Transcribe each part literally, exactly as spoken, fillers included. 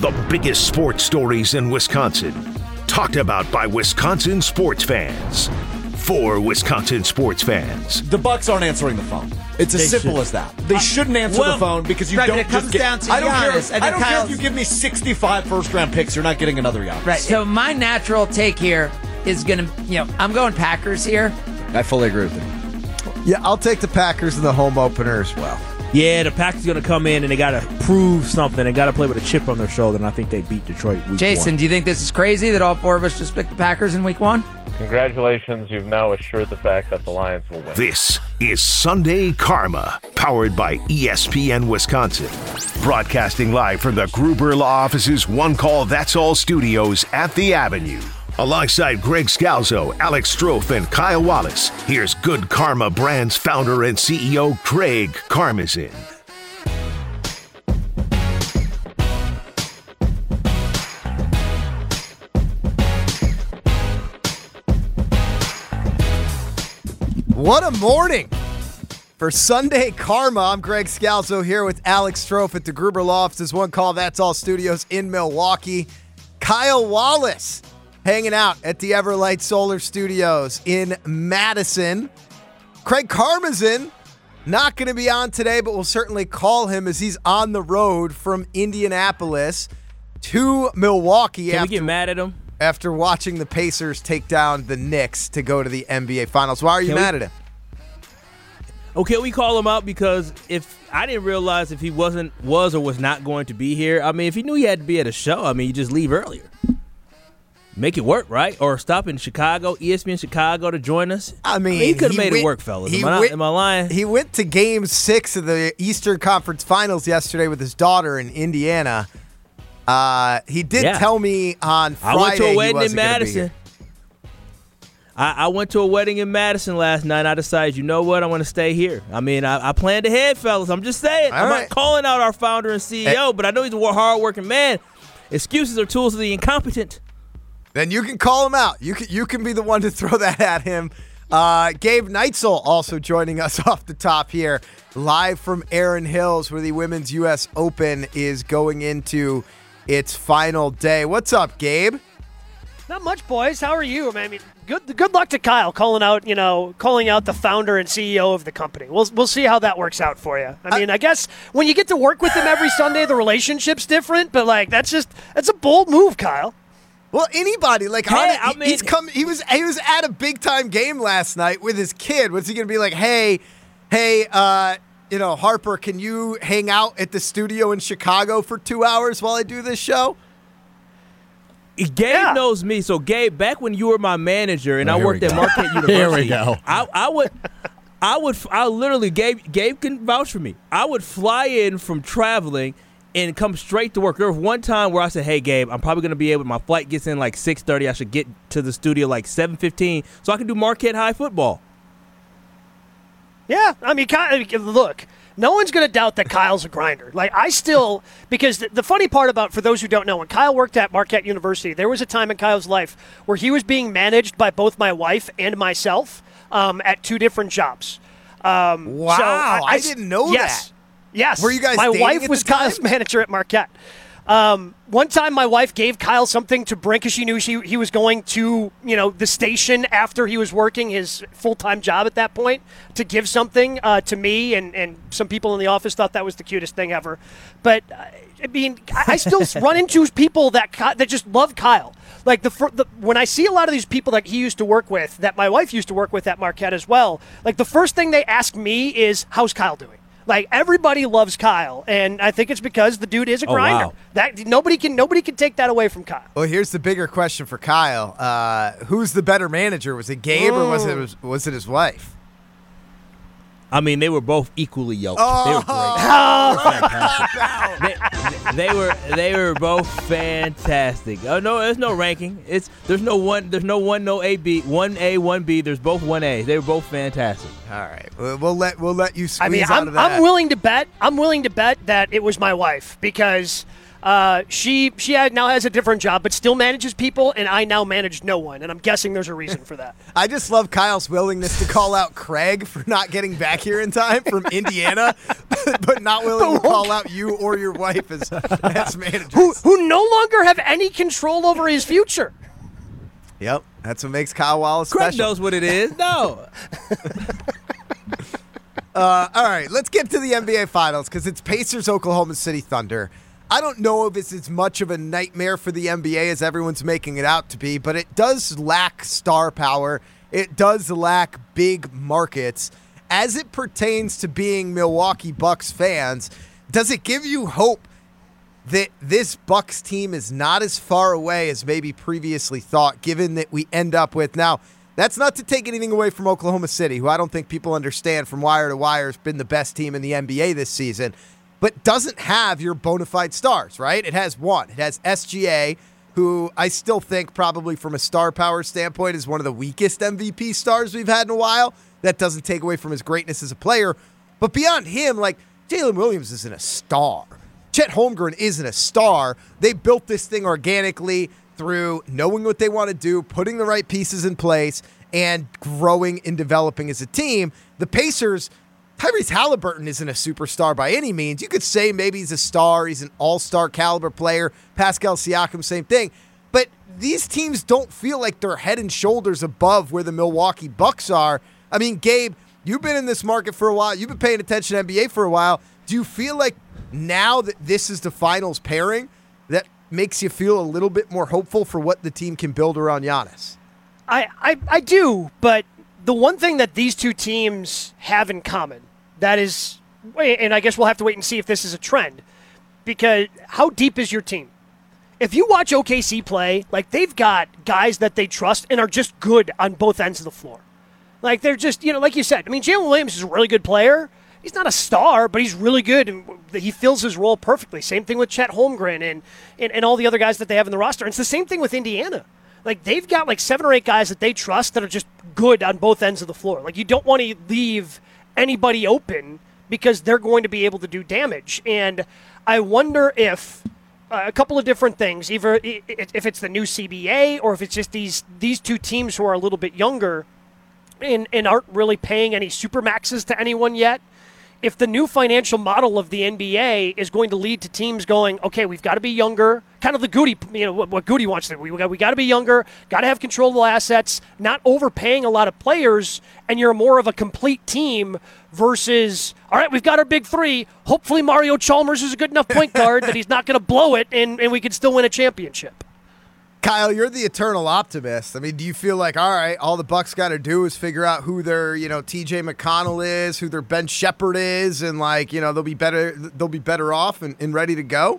The biggest sports stories in Wisconsin. Talked about by Wisconsin sports fans. For Wisconsin sports fans. The Bucks aren't answering the phone. It's as They simple should. as that. They uh, shouldn't answer well, the phone because you right, don't but it comes just get, down to I don't Giannis, care, and I don't care if Kyle's- you give me sixty-five first-round picks. You're not getting another Giannis. Right. So my natural take here is going to, you know, I'm going Packers here. I fully agree with you. Yeah, I'll take the Packers in the home opener as well. Yeah, the Packers going to come in and they got to prove something. They got to play with a chip on their shoulder, and I think they beat Detroit week Jason, one. do you think this is crazy that all four of us just picked the Packers in week one? Congratulations, you've now assured the fact that the Lions will win. This is Sunday Karma, powered by E S P N Wisconsin. Broadcasting live from the Gruber Law Office's One Call That's All studios at the Avenue. Alongside Greg Scalzo, Alex Strofe, and Kyle Wallace, here's Good Karma Brands founder and C E O Craig Karmazin. What a morning for Sunday Karma. I'm Greg Scalzo here with Alex Strofe at the Gruber Law Office's One Call That's All studios in Milwaukee. Kyle Wallace hanging out at the Everlight Solar Studios in Madison. Craig Karmazin not going to be on today, but we'll certainly call him as he's on the road from Indianapolis to Milwaukee. Can after, we get mad at him? After watching the Pacers take down the Knicks to go to the N B A Finals. Why are you Can mad we, at him? Okay, we call him out because if I didn't realize if he wasn't was or was not going to be here. I mean, if he knew he had to be at a show, I mean, you just leave earlier. Make it work, right? Or stop in Chicago, E S P N Chicago to join us. I mean, he could have he made went, it work, fellas. He Am I, not, went, am I lying? He went to Game Six of the Eastern Conference Finals yesterday with his daughter in Indiana. Uh, he did Yeah. tell me on Friday I went to a he wedding in wasn't gonna be Madison. here. I, I went to a wedding in Madison last night. I decided, you know what? I want to stay here. I mean, I, I planned ahead, fellas. I'm just saying. All I'm right. not calling out our founder and C E O, Hey. but I know he's a hard-working man. Excuses are tools of the incompetent. Then you can call him out. You can you can be the one to throw that at him. Uh, Gabe Neitzel also joining us off the top here, live from Erin Hills, where the Women's U S Open is going into its final day. What's up, Gabe? Not much, boys. How are you? I mean, good good luck to Kyle calling out, you know, calling out the founder and C E O of the company. We'll we'll see how that works out for you. I mean, I, I guess when you get to work with him every Sunday, the relationship's different. But like, that's just that's a bold move, Kyle. Well, anybody like Hey, on it, I he- mean- he's come. He was he was at a big time game last night with his kid. Was he going to be like, hey, hey, uh, you know, Harper, can you hang out at the studio in Chicago for two hours while I do this show? Gabe Yeah. knows me. So, Gabe, back when you were my manager and Oh, I here worked we at go. Marquette University, Here we go. I, I would, I would, I literally, Gabe, Gabe can vouch for me. I would fly in from traveling and come straight to work. There was one time where I said, "Hey, Gabe, I'm probably going to be able. My flight gets in like six thirty. I should get to the studio like seven fifteen so I can do Marquette High football." Yeah, I mean, Kyle, look, no one's going to doubt that Kyle's a grinder. Like, I still, because the, the funny part about, for those who don't know, when Kyle worked at Marquette University, there was a time in Kyle's life where he was being managed by both my wife and myself um, at two different jobs. Um, Wow, so I didn't know yes, that. Yes. Were you guys My dating wife at was the time? Kyle's manager at Marquette. Um, one time, my wife gave Kyle something to bring because she knew she, he was going to, you know, the station after he was working his full-time job at that point to give something uh, to me, and, and some people in the office thought that was the cutest thing ever. But uh, I mean, I, I still run into people that Ky- that just love Kyle. Like the, fir- the when I see a lot of these people that he used to work with, that my wife used to work with at Marquette as well. Like the first thing they ask me is, "How's Kyle doing?" Like everybody loves Kyle, and I think it's because the dude is a Oh, grinder. wow. That nobody can nobody can take that away from Kyle. Well, here's the bigger question for Kyle: uh, Who's the better manager? Was it Gabe or was it was, was it his wife? I mean, they were both equally yoked. Oh. They were great. they, they were they were both fantastic. Oh no, there's no ranking. It's there's no one there's no one no A B one A one B. There's both one A. They were both fantastic. All right, we'll, we'll let we'll let you squeeze I mean, out I'm, of that. I'm willing to bet. I'm willing to bet that it was my wife because Uh, she she had, now has a different job, but still manages people, and I now manage no one, and I'm guessing there's a reason for that. I just love Kyle's willingness to call out Craig for not getting back here in time from Indiana, but not willing to call out you or your wife as, as managers. Who, who no longer have any control over his future. Yep, that's what makes Kyle Wallace Craig special. knows what it is. No. uh, all right, let's get to the N B A Finals because it's Pacers, Oklahoma City Thunder. I don't know if it's as much of a nightmare for the N B A as everyone's making it out to be, but it does lack star power. It does lack big markets. As it pertains to being Milwaukee Bucks fans, does it give you hope that this Bucks team is not as far away as maybe previously thought, given that we end up with now? That's not to take anything away from Oklahoma City, who I don't think people understand from wire to wire has been the best team in the N B A this season, but doesn't have your bona fide stars, right? It has one. It has S G A, who I still think probably from a star power standpoint is one of the weakest M V P stars we've had in a while. That doesn't take away from his greatness as a player. But beyond him, like, Jalen Williams isn't a star. Chet Holmgren isn't a star. They built this thing organically through knowing what they want to do, putting the right pieces in place, and growing and developing as a team. The Pacers, Tyrese Halliburton isn't a superstar by any means. You could say maybe he's a star. He's an all-star caliber player. Pascal Siakam, same thing. But these teams don't feel like they're head and shoulders above where the Milwaukee Bucks are. I mean, Gabe, you've been in this market for a while. You've been paying attention to N B A for a while. Do you feel like now that this is the finals pairing, that makes you feel a little bit more hopeful for what the team can build around Giannis? I, I, I do, but the one thing that these two teams have in common, that is, and I guess we'll have to wait and see if this is a trend, because how deep is your team? If you watch O K C play, like, they've got guys that they trust and are just good on both ends of the floor. Like, they're just, you know, like you said, I mean, Jalen Williams is a really good player. He's not a star, but he's really good, and he fills his role perfectly. Same thing with Chet Holmgren and, and, and all the other guys that they have in the roster. And it's the same thing with Indiana. Like, they've got like seven or eight guys that they trust that are just good on both ends of the floor. Like, you don't want to leave anybody open because they're going to be able to do damage. And I wonder if uh, a couple of different things, either if it's the new C B A or if it's just these these two teams who are a little bit younger and, and aren't really paying any supermaxes to anyone yet. If the new financial model of the N B A is going to lead to teams going, okay, we've got to be younger, kind of the Goody, you know, what, what Goody wants to do. We got, we got to be younger, got to have controllable assets, not overpaying a lot of players, and you're more of a complete team versus, all right, we've got our big three. Hopefully Mario Chalmers is a good enough point guard that he's not going to blow it, and, and we can still win a championship. Kyle, you're the eternal optimist. I mean, do you feel like, all right, all the Bucks got to do is figure out who their, you know, T J McConnell is, who their Ben Shepherd is, and like, you know, they'll be better, they'll be better off and, and ready to go?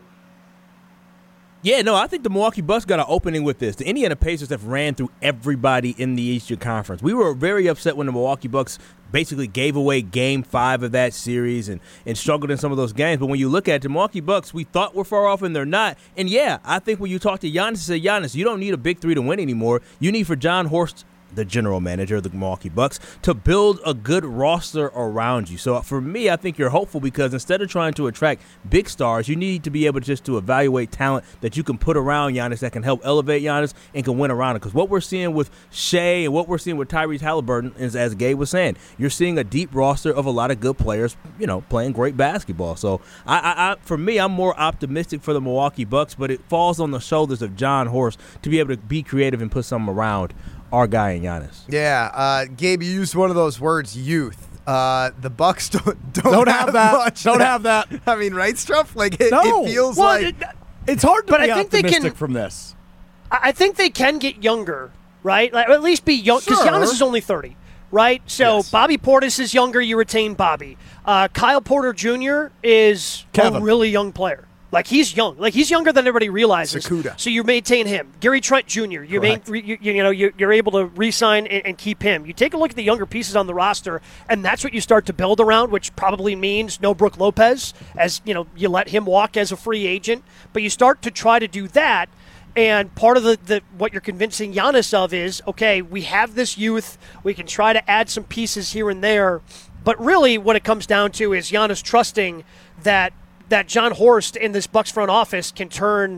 Yeah, no, I think the Milwaukee Bucks got an opening with this. The Indiana Pacers have ran through everybody in the Eastern Conference. We were very upset when the Milwaukee Bucks basically gave away game five of that series and, and struggled in some of those games. But when you look at the Milwaukee Bucks, we thought we're far off and they're not. And yeah, I think when you talk to Giannis and say, Giannis, you don't need a big three to win anymore. You need for John Horst, the general manager of the Milwaukee Bucks, to build a good roster around you. So for me, I think you're hopeful because instead of trying to attract big stars, you need to be able just to evaluate talent that you can put around Giannis that can help elevate Giannis and can win around it. Because what we're seeing with Shea and what we're seeing with Tyrese Halliburton is, as Gabe was saying, you're seeing a deep roster of a lot of good players, you know, playing great basketball. So I, I, I for me, I'm more optimistic for the Milwaukee Bucks, but it falls on the shoulders of John Horst to be able to be creative and put something around our guy in Giannis. Yeah, uh, Gabe, you used one of those words, youth. Uh, the Bucks don't don't, Don't have, have that. much. Don't have that. I mean, right, Struff? Like it, No. it feels Well, like it- It's hard to But be I think they optimistic can- from this. I I think they can get younger, right? Like, or at least be young, because Sure. Giannis is only thirty, right? So Yes. Bobby Portis is younger, you retain Bobby. Uh, Kyle Porter Junior is Kevin. a really young player. Like, he's young. Like, he's younger than everybody realizes. Sakuda. So you maintain him. Gary Trent Junior You, main, you, you know, you, you're able to re-sign and, and keep him. You take a look at the younger pieces on the roster, and that's what you start to build around, which probably means no Brook Lopez, as, you know, you let him walk as a free agent. But you start to try to do that, and part of the, the what you're convincing Giannis of is, okay, we have this youth. We can try to add some pieces here and there. But really what it comes down to is Giannis trusting that that John Horst in this Bucks front office can turn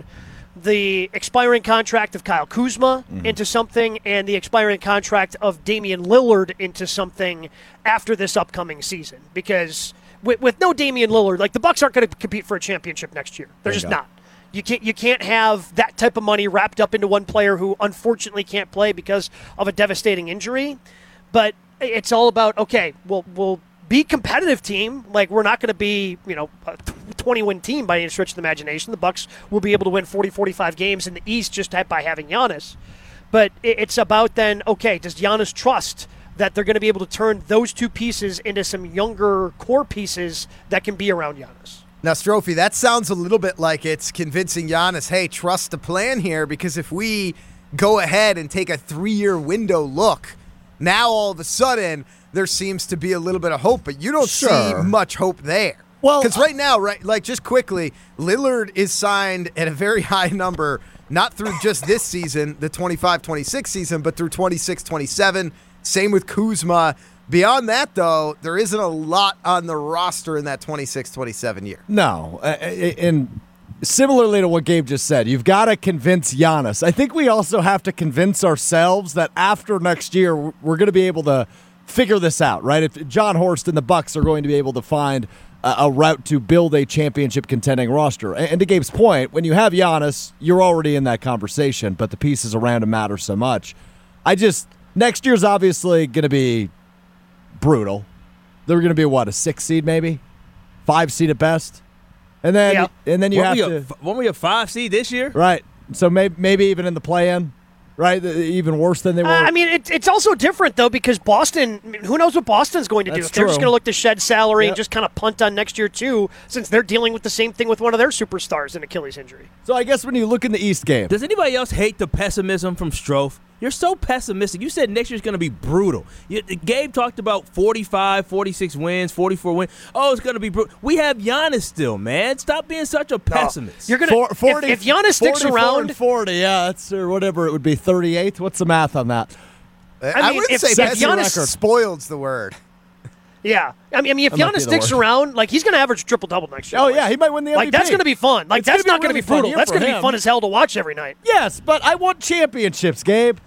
the expiring contract of Kyle Kuzma mm-hmm. into something and the expiring contract of Damian Lillard into something after this upcoming season. Because with, with no Damian Lillard, like the Bucks aren't going to compete for a championship next year. They're just not. You can't you can't have that type of money wrapped up into one player who unfortunately can't play because of a devastating injury. But it's all about, okay, we'll we'll be a competitive team. Like, we're not going to be, you know, a twenty-win team by any stretch of the imagination. The Bucks will be able to win forty, forty-five games in the East just by having Giannis. But it's about then, okay, does Giannis trust that they're going to be able to turn those two pieces into some younger core pieces that can be around Giannis? Now, Strophy, that sounds a little bit like it's convincing Giannis, hey, trust the plan here, because if we go ahead and take a three-year window look, now all of a sudden there seems to be a little bit of hope, but you don't sure. see much hope there. Well, because right now, right, like just quickly, Lillard is signed at a very high number, not through just this season, the twenty-five twenty-six season, but through twenty-six twenty-seven. Same with Kuzma. Beyond that, though, there isn't a lot on the roster in that twenty-six twenty-seven year. No, uh, and similarly to what Gabe just said, you've got to convince Giannis. I think we also have to convince ourselves that after next year, we're going to be able to figure this out, right? If John Horst and the Bucks are going to be able to find a, a route to build a championship contending roster. And, and to Gabe's point, when you have Giannis, you're already in that conversation, but the pieces around him matter so much. I just, next year's obviously going to be brutal. They're going to be, what, a six seed maybe? Five seed at best? And then yeah. and then you weren't have we to... A, weren't we a five seed this year? Right. So maybe, maybe even in the play-in, right? Even worse than they were. Uh, I mean, it, it's also different, though, because Boston, I mean, who knows what Boston's going to That's do? If they're true. just going to look to shed salary Yep. and just kind of punt on next year, too, since they're dealing with the same thing with one of their superstars, an Achilles injury. So I guess when you look in the East game... Does anybody else hate the pessimism from Strofe? You're so pessimistic. You said next year's going to be brutal. You, Gabe talked about forty-five, forty-six wins, forty-four wins. Oh, it's going to be brutal. We have Giannis still, man. Stop being such a pessimist. No. You're gonna forty, if, if Giannis sticks around, and forty, yeah, that's or whatever it would be, thirty-eight. What's the math on that? I, I mean, wouldn't if, say if pessimist. Giannis Spoiled's the word. Yeah, I mean, I mean if That might be Giannis the sticks word. around, like he's going to average triple double next year. Oh boys. yeah, he might win the M V P. Like that's going to be fun. Like It's that's gonna not be going to really be fun brutal. year That's for going to be him. fun as hell to watch every night. Yes, but I want championships, Gabe.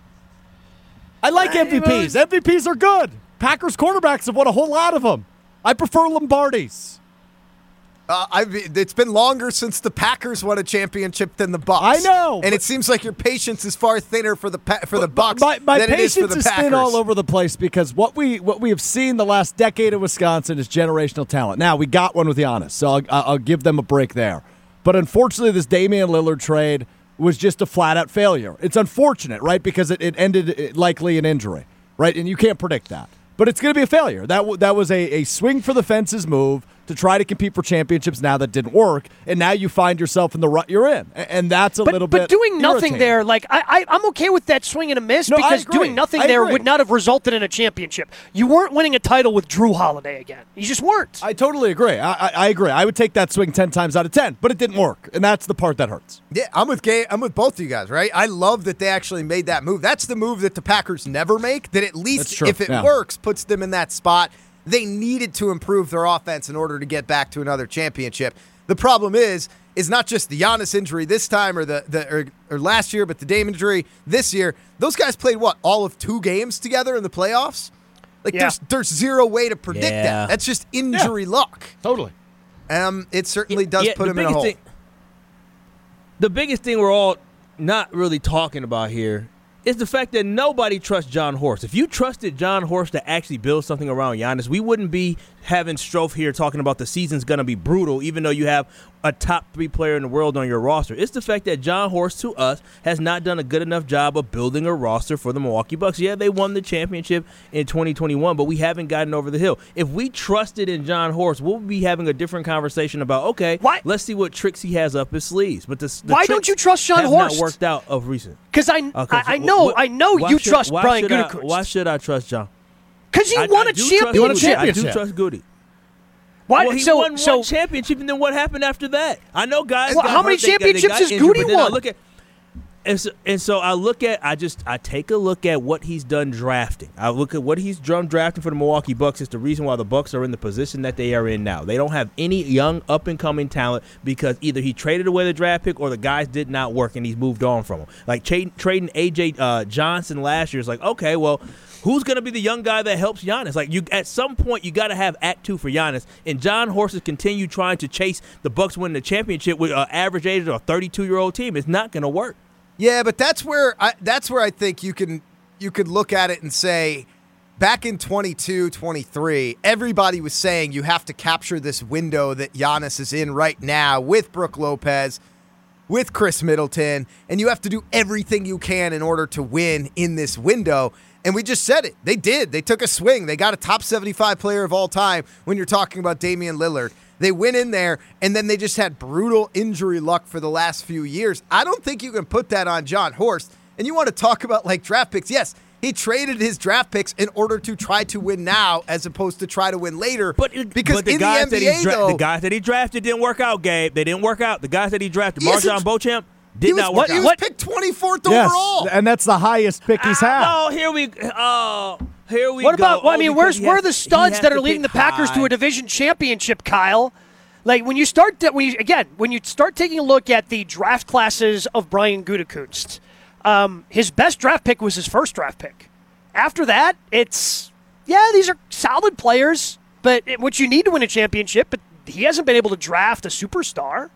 I like M V Ps. M V Ps are good. Packers quarterbacks have won a whole lot of them. I prefer Lombardis. Uh, I've, it's been longer since the Packers won a championship than the Bucks. I know, and it seems like your patience is far thinner for the pa- for the Bucks my, my than it is for patience the is Packers. thin all over the place because what we what we have seen the last decade of Wisconsin is generational talent. Now we got one with Giannis, so I'll, I'll give them a break there. But unfortunately, this Damian Lillard trade was just a flat out failure. It's unfortunate, right? Because it, it ended likely in injury, right? And you can't predict that. But it's going to be a failure. That w- that was a, a swing for the fences move to try to compete for championships now that didn't work, and now you find yourself in the rut you're in, and, and that's a but, little but bit. But doing nothing irritating. there, like I, I, I'm okay with that swing and a miss No, I because agree. doing nothing I there agree. would not have resulted in a championship. You weren't winning a title with Drew Holiday again. You just weren't. I totally agree. I, I, I agree. I would take that swing ten times out of ten, but it didn't work, and that's the part that hurts. Yeah, I'm with Gabe. I'm with both of you guys, right? I love that they actually made that move. That's the move that the Packers never make. That at That's least true. if it Yeah. works, puts them in that spot. They needed to improve their offense in order to get back to another championship. The problem is, is not just the Giannis injury this time or the, the or, or last year, but the Dame injury this year. Those guys played what, all of two games together in the playoffs? Like Yeah. there's there's zero way to predict Yeah. that. That's just injury luck. Totally. Um, it certainly does Yeah, put the them in a biggest hole. thing- the biggest thing we're all not really talking about here is the fact that nobody trusts John Horst. If you trusted John Horst to actually build something around Giannis, we wouldn't be having Strofe here talking about the season's going to be brutal, even though you have a top three player in the world on your roster. It's the fact that John Horst, to us, has not done a good enough job of building a roster for the Milwaukee Bucks. Yeah, they won the championship in twenty twenty-one, but we haven't gotten over the hill. If we trusted in John Horst, we'll be having a different conversation about, okay, Why- let's see what tricks he has up his sleeves. But the, the Why tricks don't you trust John have Horst? not worked out of recent. Because I, Okay, I, so I know, what- I know why you should- trust why Brian should I- Gutekunst. Why should I trust John? Because he I- won I a do trust He won a championship. Goody. I do championship. trust Goody. Why? Well, he so, won so one championship, and then what happened after that? I know guys. Well, got how many hurt, they got- they championships got has injured, Goody but then I won? Look at, And so, and so I look at, I just, I take a look at what he's done drafting. I look at what he's done drafting for the Milwaukee Bucks. It's the reason why the Bucks are in the position that they are in now. They don't have any young up-and-coming talent because either he traded away the draft pick or the guys did not work and he's moved on from them. Like tra- trading A J uh, Johnson last year is like, okay, well, who's going to be the young guy that helps Giannis? Like, you, at some point, you got to have Act Two for Giannis. And John Horst has continued trying to chase the Bucks winning the championship with an average age of a thirty-two-year-old team. It's not going to work. Yeah, but that's where I, that's where I think you can you could look at it and say, back in twenty-two, twenty-three, everybody was saying you have to capture this window that Giannis is in right now with Brook Lopez, with Chris Middleton, and you have to do everything you can in order to win in this window. And we just said it. They did. They took a swing. They got a top seventy-five player of all time when you're talking about Damian Lillard. They went in there, and then they just had brutal injury luck for the last few years. I don't think you can put that on John Horst. And you want to talk about, like, draft picks. Yes, he traded his draft picks in order to try to win now as opposed to try to win later. But, because but the, in guys the N B A, that he dra- though, the guys that he drafted didn't work out, Gabe. They didn't work out. The guys that he drafted, Yes, Marjon it's- Beauchamp, did he was, not work he out. was picked twenty-fourth Yes, overall. and that's the highest pick he's had. Oh, here we oh, here we What go. about? Well, I Oh, mean, because where's he where has- are the he studs has that to are leading the pick Packers to high. a division championship, Kyle? Like when you start to, when you, again when you start taking a look at the draft classes of Brian Gutekunst, um, his best draft pick was his first draft pick. After that, it's yeah, these are solid players, but it, what you need to win a championship. But he hasn't been able to draft a superstar.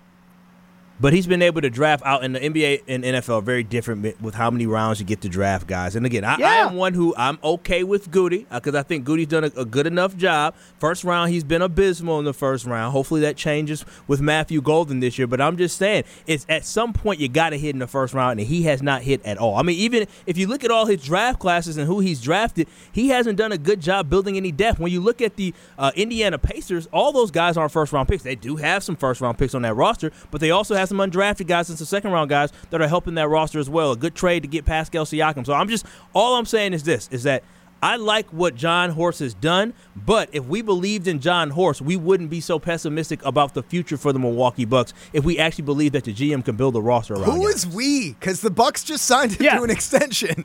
But he's been able to draft out in the N B A and N F L very different with how many rounds you get to draft guys. And again, I, Yeah. I am one who I'm okay with Goody because I think Goody's done a, a good enough job. First round, he's been abysmal in the first round. Hopefully that changes with Matthew Golden this year. But I'm just saying, it's at some point you got to hit in the first round, and he has not hit at all. I mean, even if you look at all his draft classes and who he's drafted, he hasn't done a good job building any depth. When you look at the uh, Indiana Pacers, all those guys aren't first round picks. They do have some first round picks on that roster, but they also have some undrafted guys and some second round guys that are helping that roster as well. A good trade to get Pascal Siakam. So I'm just all I'm saying is this: is that I like what John Horst has done, but if we believed in John Horst, we wouldn't be so pessimistic about the future for the Milwaukee Bucks if we actually believe that the G M can build a roster around. Who Giannis. is we? Because the Bucks just signed him Yeah. to an extension.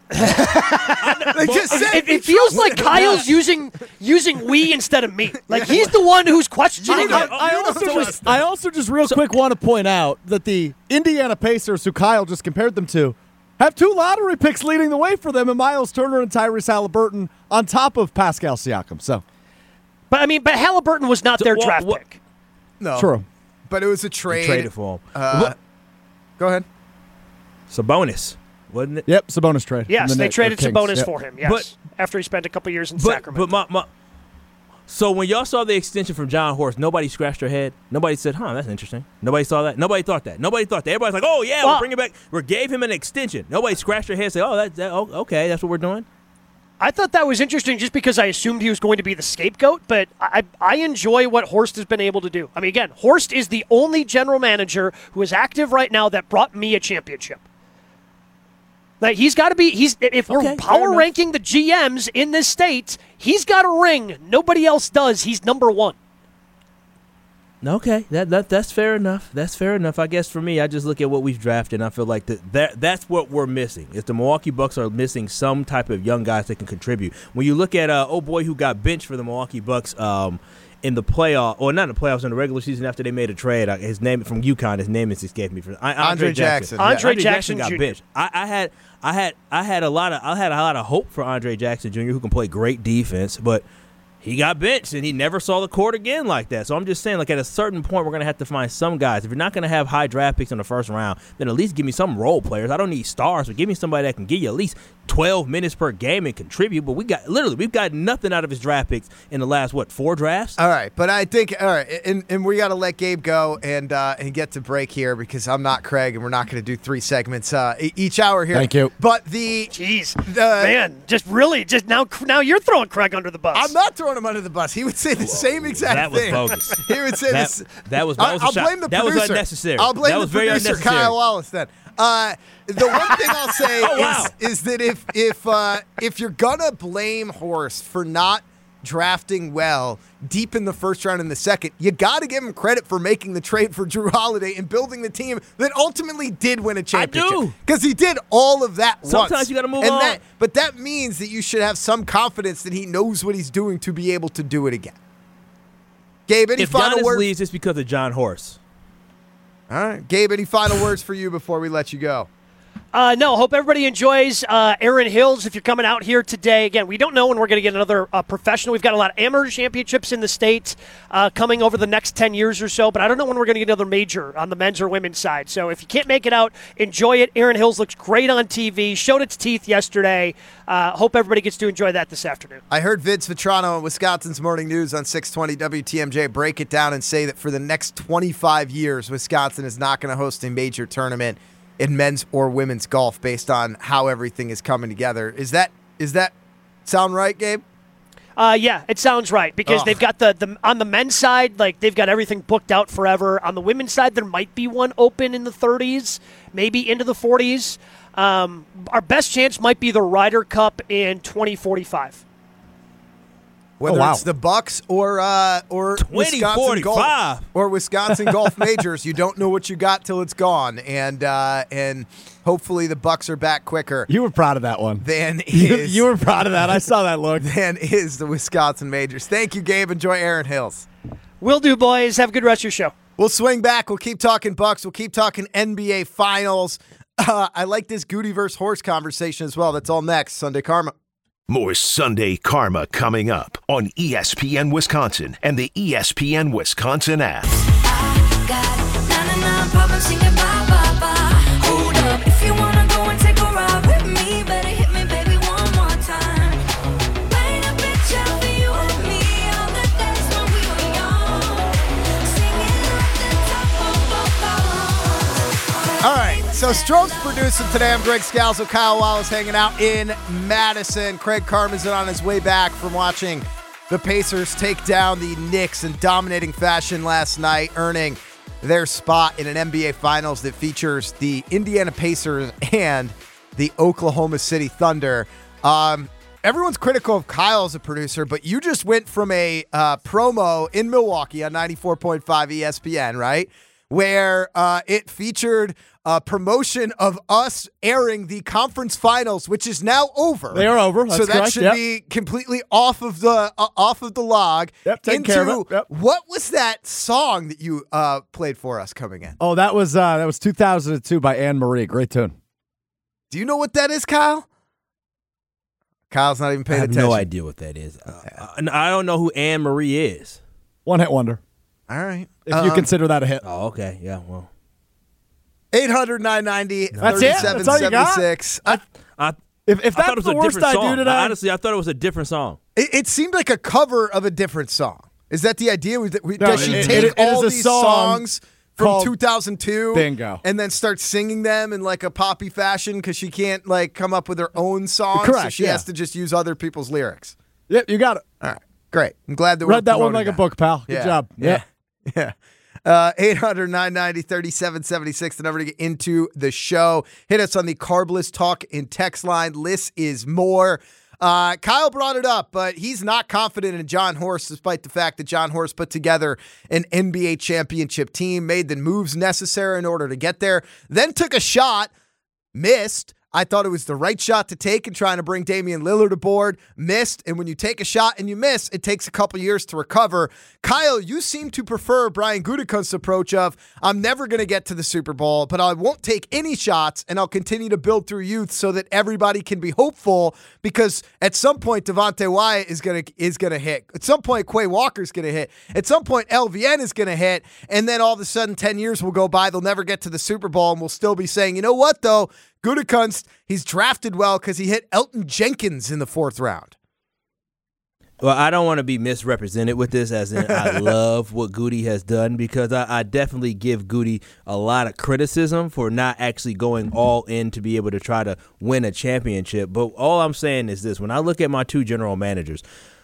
They just said It, we it feels trust like him. Kyle's using using we instead of me. Like he's the one who's questioning I, it. I You also don't just, trust I also just real quick want to point out that the Indiana Pacers, who Kyle just compared them to, have two lottery picks leading the way for them, and Miles Turner and Tyrese Halliburton on top of Pascal Siakam. So But I mean, but Halliburton was not So, their wha- draft wha- pick. No, true. but it was a They trade. traded for him? Uh, What- Go ahead. Sabonis, wasn't it? Yep, Sabonis trade. Yes, from the they Knicks- traded or Kings. Sabonis Yep. for him. Yes, But- after he spent a couple years in But, Sacramento. but my, my so when y'all saw the extension from John Horst, nobody scratched their head. Nobody said, "Huh, that's interesting." Nobody saw that. Nobody thought that. Nobody thought that. Everybody's like, "Oh yeah, Well- we're bringing back. We gave him an extension." Nobody scratched their head and said, "Oh, that, that oh, okay, that's what we're doing." I thought that was interesting just because I assumed he was going to be the scapegoat, but I, I enjoy what Horst has been able to do. I mean, again, Horst is the only general manager who is active right now that brought me a championship. Like he's got to be. He's if we're Okay, fair power enough. ranking the G Ms in this state, he's got a ring. Nobody else does. He's number one. Okay, that, that that's fair enough. That's fair enough. I guess for me, I just look at what we've drafted, and I feel like that, that that's what we're missing. Is the Milwaukee Bucks are missing some type of young guys that can contribute. When you look at uh, oh boy, who got benched for the Milwaukee Bucks um, in the playoff, or not in the playoffs, in the regular season after they made a trade. Uh, his name from UConn. His name is escaped me. For I, Andre, Andre Jackson. Jackson. Andre Andre Jackson got Junior benched. I, I had I had I had a lot of I had a lot of hope for Andre Jackson Junior, who can play great defense, but he got benched, and he never saw the court again like that. So I'm just saying, like, at a certain point, we're going to have to find some guys. If you're not going to have high draft picks in the first round, then at least give me some role players. I don't need stars, but give me somebody that can give you at least twelve minutes per game and contribute. But we got, literally, we've got nothing out of his draft picks in the last, what, four drafts? All right, but I think all right, and, and we got to let Gabe go and uh, and get to break here because I'm not Craig, and we're not going to do three segments uh, e- each hour here. Thank you. But the Jeez, the man, just really, just now, now you're throwing Craig under the bus. I'm not throwing him under the bus. He would say the same exact that was thing. bogus. He would say That- this. that was- that was a I'll shot. blame the That was producer. unnecessary. I'll blame That the was very producer, unnecessary. Kyle Wallace. Then uh, the one thing I'll say Oh, wow. is, is that if if uh, if you're gonna blame Horst for not drafting well deep in the first round and the second, you got to give him credit for making the trade for Drew Holiday and building the team that ultimately did win a championship. I do. Because he did all of that Sometimes once. you got to move and on. That, but that means that you should have some confidence that he knows what he's doing to be able to do it again. Gabe, any if final Giannis words? leaves, it's because of John Horst. All right. Gabe, any final words for you before we let you go? Uh, no, hope everybody enjoys uh, Aaron Hills. If you're coming out here today, again, we don't know when we're going to get another uh, professional. We've got a lot of amateur championships in the States uh, coming over the next ten years or so, but I don't know when we're going to get another major on the men's or women's side. So if you can't make it out, enjoy it. Aaron Hills looks great on T V, showed its teeth yesterday. Uh, hope everybody gets to enjoy that this afternoon. I heard Vince Vitrano on Wisconsin's Morning News on six twenty W T M J break it down and say that for the next twenty-five years, Wisconsin is not going to host a major tournament in men's or women's golf based on how everything is coming together. Is that is that sound right, Gabe? Uh, yeah, it sounds right because Ugh. they've got the, the on the men's side, like they've got everything booked out forever. On the women's side, there might be one open in the thirties, maybe into the forties. Um, our best chance might be the Ryder Cup in twenty forty-five. Whether Oh, wow. it's the Bucks or uh, or Wisconsin golf or Wisconsin golf majors, you don't know what you got till it's gone, and uh, and hopefully the Bucks are back quicker You were proud of that one. than You, is you were proud of that. I saw that look. than is the Wisconsin majors. Thank you, Gabe. Enjoy Aaron Hills. Will do, boys. Have a good rest of your show. We'll swing back. We'll keep talking Bucks. We'll keep talking N B A Finals. Uh, I like this Goody versus Horse conversation as well. That's all next. Sunday Karma. More Sunday Karma coming up on E S P N Wisconsin and the E S P N Wisconsin app. I got ninety-nine problems singing bye, bye, bye. Hold up, if you wanna go and take a ride with me, better hit me, baby, one more time. Paint a picture for you and me, all the days when we were young. Singing at the top of both our lungs. All right, so Stroh's producing today. I'm Greg Scalzo. Kyle Wallace hanging out in Madison. Craig Karmazin on his way back from watching the Pacers take down the Knicks in dominating fashion last night, earning their spot in an N B A Finals that features the Indiana Pacers and the Oklahoma City Thunder. Um, everyone's critical of Kyle as a producer, but you just went from a uh, promo in Milwaukee on ninety-four point five E S P N, right? Where uh, it featured a promotion of us airing the conference finals, which is now over. They are over. That's so that correct. should Yep. be completely off of the uh, off of the log. Yep, take into, care of it. Yep. What was that song that you uh, played for us coming in? Oh, that was uh, that was two thousand two by Anne Marie. Great tune. Do you know what that is, Kyle? Kyle's not even I paying have attention. no idea what that is. Uh, uh, I don't know who Anne Marie is. One hit wonder. All right. If you consider that a hit. Oh, okay. Yeah, well. eight hundred, nine ninety, That's it? thirty-seven That's all you got? seventy-six. I, I, If, if I thought that's it was the a worst different I song. do today, Honestly, I thought it was a different song. it, it seemed like a cover of a different song. Is that the idea? We, we, No, does she it- take it- it is all a these song songs from called two thousand two Bingo. and then start singing them in like a poppy fashion because she can't like come up with her own songs? So Correct, she yeah. has to just use other people's lyrics. yep, you got it. All right, great. I'm glad that we're Read that one promoting like a book, pal. Good Yeah, job. Yeah. Yeah. Uh, eight hundred, nine ninety, thirty-seven seventy-six, the number to get into the show. Hit us on the Carbless Talk in text line. Less is more. Uh, Kyle brought it up, but he's not confident in John Horst, despite the fact that John Horst put together an N B A championship team, made the moves necessary in order to get there, then took a shot, missed. I thought it was the right shot to take in trying to bring Damian Lillard aboard. Missed. And when you take a shot and you miss, it takes a couple years to recover. Kyle, you seem to prefer Brian Gutekunst's approach of, I'm never going to get to the Super Bowl, but I won't take any shots and I'll continue to build through youth so that everybody can be hopeful, because at some point Devontae Wyatt is going to is going to hit. At some point Quay Walker's going to hit. At some point L V N is going to hit. And then all of a sudden ten years will go by. They'll never get to the Super Bowl and we'll still be saying, you know what though? Gutekunst, he's drafted well because he hit Elton Jenkins in the fourth round. Well, I don't want to be misrepresented with this, as in I love what Goody has done, because I, I definitely give Goody a lot of criticism for not actually going all in to be able to try to win a championship. But all I'm saying is this. When I look at my two general managers,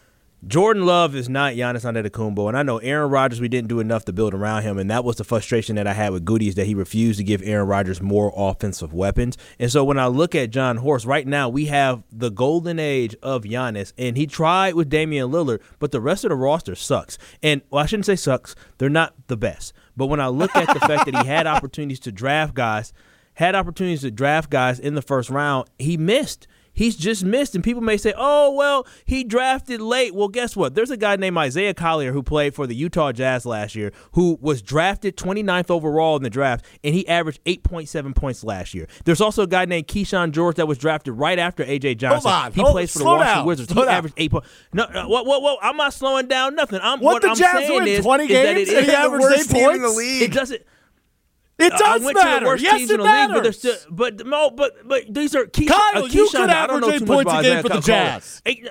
Jordan Love is not Giannis Antetokounmpo, and I know Aaron Rodgers, we didn't do enough to build around him, and that was the frustration that I had with Goody, is that he refused to give Aaron Rodgers more offensive weapons. And so when I look at John Horst, right now we have the golden age of Giannis, and he tried with Damian Lillard, but the rest of the roster sucks. And, well, I shouldn't say sucks. They're not the best. But when I look at the fact that he had opportunities to draft guys, had opportunities to draft guys in the first round, he missed. He's just missed, and people may say, oh, well, he drafted late. Well, guess what? There's a guy named Isaiah Collier who played for the Utah Jazz last year who was drafted twenty-ninth overall in the draft, and he averaged eight point seven points last year. There's also a guy named Keyshawn George that was drafted right after A J Johnson. Hold on. He Hold, plays for the slow Washington down. Wizards. Slow he down. averaged eight points. No, no, whoa, whoa, whoa. I'm not slowing down nothing. I'm, What, what the I'm Jazz saying win is, twenty is that games it and he is averaged worst eight team points? in the league. It doesn't. It does I went matter. to the worst Yes, teams it in the league, but, matters. they're still, but no, but but these are Keyshawn. Kyle, uh, you Keyshawn, could I don't know average too eight much points about a game Isaiah for the Collier. Jazz. Eight,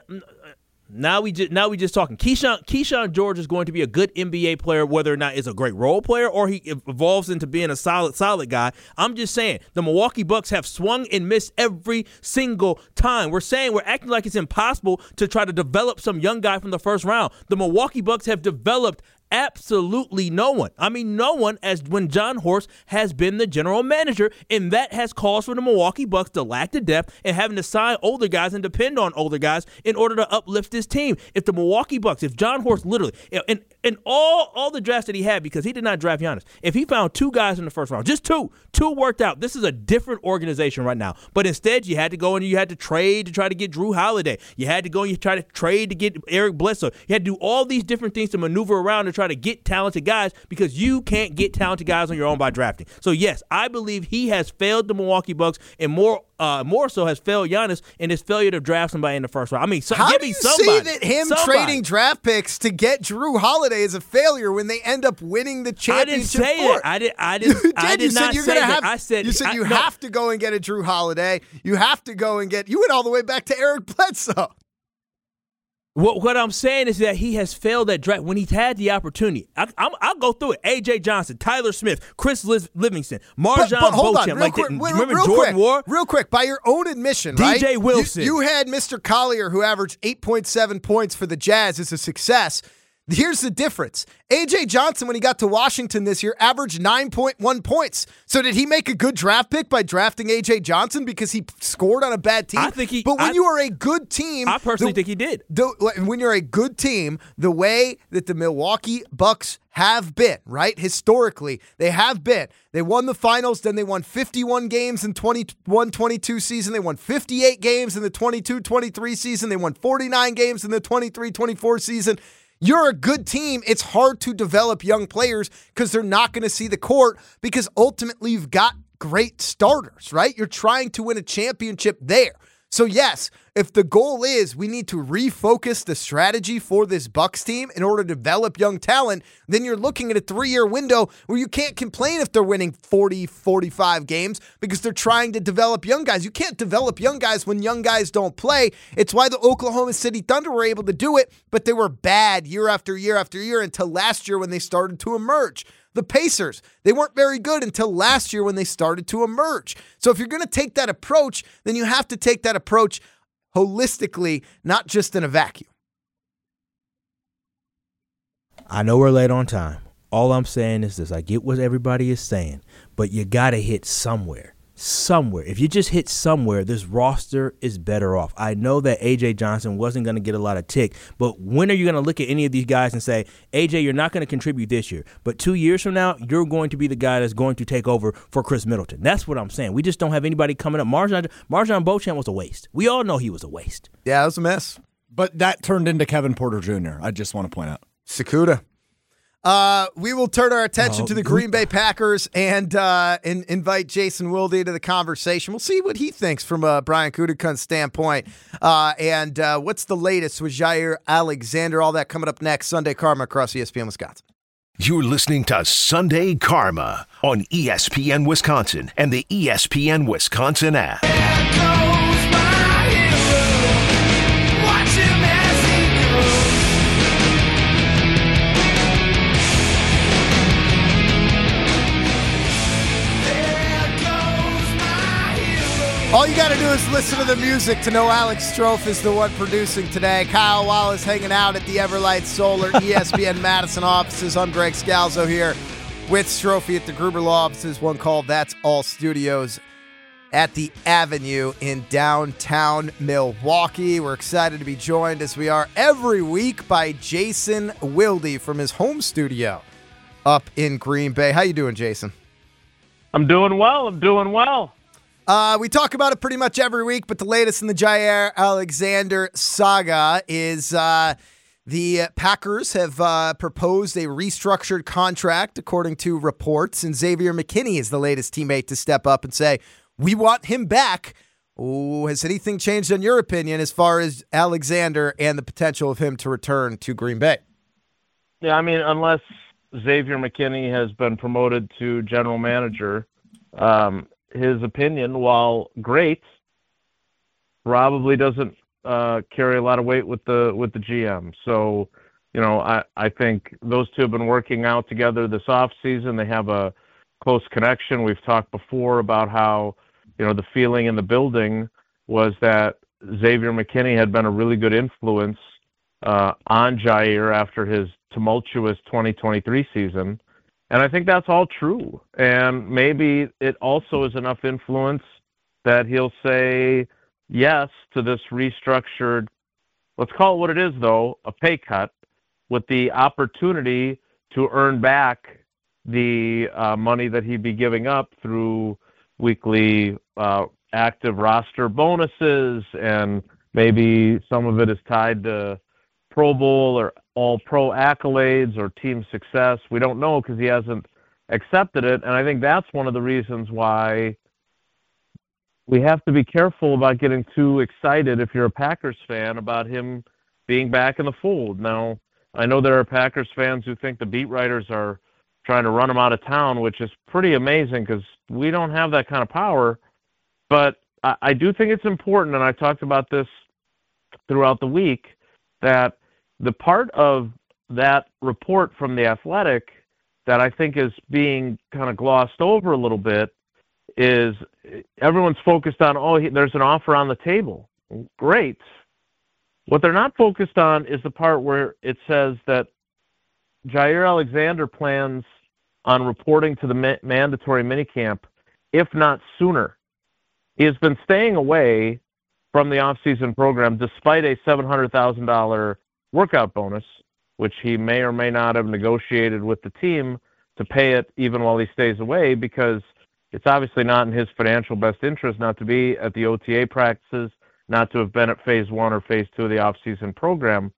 now we just now we just talking. Keyshawn Keyshawn George is going to be a good N B A player, whether or not is a great role player or he evolves into being a solid solid guy. I'm just saying the Milwaukee Bucks have swung and missed every single time. We're saying we're acting like it's impossible to try to develop some young guy from the first round. The Milwaukee Bucks have developed absolutely no one. I mean, no one as when John Horst has been the general manager, and that has caused for the Milwaukee Bucks to lack the depth and having to sign older guys and depend on older guys in order to uplift this team. If the Milwaukee Bucks, if John Horst literally, and, and all, all the drafts that he had, because he did not draft Giannis, if he found two guys in the first round, just two, two worked out, this is a different organization right now. But instead, you had to go and you had to trade to try to get Drew Holiday. You had to go and you try to trade to get Eric Bledsoe. You had to do all these different things to maneuver around to try to get talented guys because you can't get talented guys on your own by drafting. So, yes, I believe he has failed the Milwaukee Bucks and more uh, more so has failed Giannis in his failure to draft somebody in the first round. I mean, so, How give do me you somebody. see that him somebody. trading draft picks to get Drew Holiday is a failure when they end up winning the I didn't championship? say for it. I did. I did. You did. I did you said not you're say gonna that. have. I said you said I, you no. have to go and get a Drew Holiday. You have to go and get. You went all the way back to Eric Bledsoe. What, what I'm saying is that he has failed at draft when he's had the opportunity. I, I'm, I'll go through it. A J Johnson, Tyler Smith, Chris Liv- Livingston, Marjon But, but hold on, Beauchamp. real Like, quick, the- real, remember real Jordan quick, Ward? real quick. By your own admission, D J right? You- Wilson. You, had Mister Collier who averaged eight point seven points for the Jazz as a success. Here's the difference. A J Johnson, when he got to Washington this year, averaged nine point one points. So did he make a good draft pick by drafting A J Johnson because he scored on a bad team? I think he- But when I- you are a good team, I personally the- think he did. the, when you're a good team, the way that the Milwaukee Bucks have been, right? Historically, they have been. They won the finals, then they won fifty-one games in twenty-one twenty-two season. They won fifty-eight games in the twenty-two twenty-three season. They won forty-nine games in the twenty-three twenty-four season. You're a good team. It's hard to develop young players because they're not going to see the court because ultimately you've got great starters, right? You're trying to win a championship there. So yes, if the goal is we need to refocus the strategy for this Bucks team in order to develop young talent, then you're looking at a three-year window where you can't complain if they're winning forty, forty-five games because they're trying to develop young guys. You can't develop young guys when young guys don't play. It's why the Oklahoma City Thunder were able to do it, but they were bad year after year after year until last year when they started to emerge. The Pacers, they weren't very good until last year when they started to emerge. So if you're going to take that approach, then you have to take that approach holistically, not just in a vacuum. I know we're late on time. All I'm saying is this. I get what everybody is saying, but you got to hit somewhere. Somewhere. If you just hit somewhere, this roster is better off. I know that A J Johnson wasn't going to get a lot of tick, but when are you going to look at any of these guys and say, A J, you're not going to contribute this year, but two years from now, you're going to be the guy that's going to take over for Chris Middleton. That's what I'm saying. We just don't have anybody coming up. Marjon, Marjon Beauchamp was a waste. We all know he was a waste. Yeah, it was a mess. But that turned into Kevin Porter Junior I just want to point out. Sakuda. Uh, we will turn our attention Oh, to the Green Bay Packers and uh, and invite Jason Wilde to the conversation. We'll see what he thinks from uh, Brian Gutekunst's standpoint. Uh, and uh, what's the latest with Jair Alexander? All that coming up next. Sunday Karma across E S P N Wisconsin. You're listening to Sunday Karma on E S P N Wisconsin and the E S P N Wisconsin app. All you got to do is listen to the music to know Alex Strofe is the one producing today. Kyle Wallace hanging out at the Everlight Solar E S P N Madison offices. I'm Greg Scalzo here with Strophe at the Gruber Law offices. One call, That's All Studios at the Avenue in downtown Milwaukee. We're excited to be joined, as we are every week, by Jason Wilde from his home studio up in Green Bay. How you doing, Jason? I'm doing well. I'm doing well. Uh, we talk about it pretty much every week, but the latest in the Jaire Alexander saga is uh, the Packers have uh, proposed a restructured contract, according to reports, and Xavier McKinney is the latest teammate to step up and say, we want him back. Ooh, has anything changed in your opinion as far as Alexander and the potential of him to return to Green Bay? Yeah, I mean, unless Xavier McKinney has been promoted to general manager, um, his opinion, while great, probably doesn't uh, carry a lot of weight with the with the G M. So, you know, I, I think those two have been working out together this offseason. They have a close connection. We've talked before about how, you know, the feeling in the building was that Xavier McKinney had been a really good influence uh, on Jaire after his tumultuous twenty twenty-three season. And I think that's all true. And maybe it also is enough influence that he'll say yes to this restructured, let's call it what it is, though, a pay cut, with the opportunity to earn back the uh, money that he'd be giving up through weekly uh, active roster bonuses, and maybe some of it is tied to Pro Bowl or all-pro accolades or team success. We don't know because he hasn't accepted it, and I think that's one of the reasons why we have to be careful about getting too excited if you're a Packers fan about him being back in the fold. Now, I know there are Packers fans who think the beat writers are trying to run him out of town, which is pretty amazing because we don't have that kind of power, but I, I do think it's important, and I talked about this throughout the week, that the part of that report from The Athletic that I think is being kind of glossed over a little bit is everyone's focused on, oh, he, there's an offer on the table. Great. What they're not focused on is the part where it says that Jaire Alexander plans on reporting to the ma- mandatory minicamp, if not sooner. He has been staying away from the offseason program despite a seven hundred thousand dollars workout bonus, which he may or may not have negotiated with the team to pay it even while he stays away, because it's obviously not in his financial best interest not to be at the O T A practices, not to have been at phase one or phase two of the offseason program.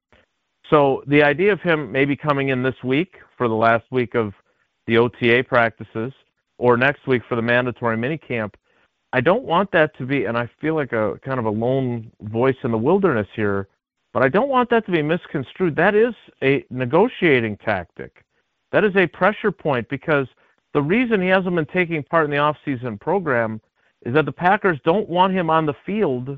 So the idea of him maybe coming in this week for the last week of the O T A practices or next week for the mandatory minicamp, I don't want that to be, and I feel like a kind of a lone voice in the wilderness here, but I don't want that to be misconstrued. That is a negotiating tactic. That is a pressure point, because the reason he hasn't been taking part in the offseason program is that the Packers don't want him on the field